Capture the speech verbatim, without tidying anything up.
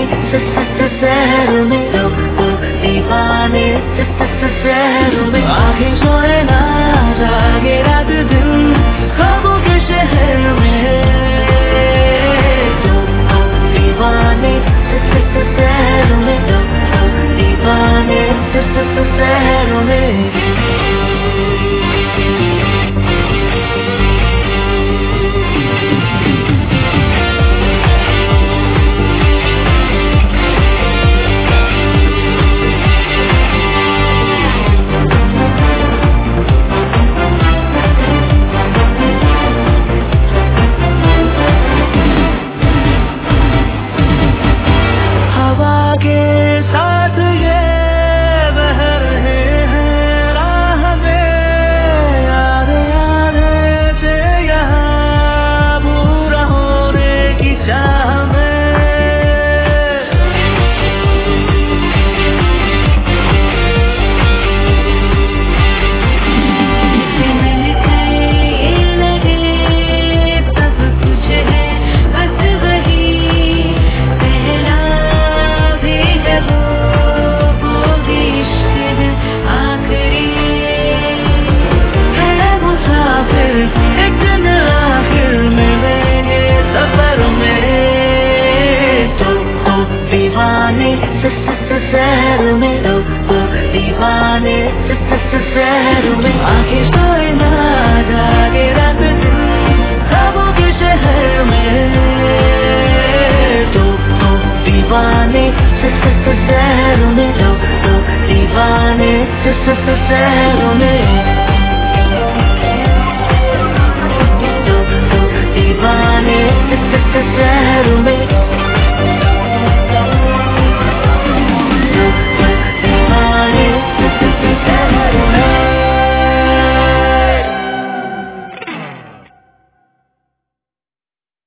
शहरों में लोग तो दीवाने शहरों में आगे सोए ना जागे रात दिन ख्वाबों के शहर में लोग तो दीवाने शहरों में लोग तो दीवाने शहरों में। शहरों में लोग तो दीवाने शहरों में आंखें सोए ना जागे रात दिन ख्वाबों के शहर में लोग तो दीवाने शहरों में लोग तो दीवाने शहरों में।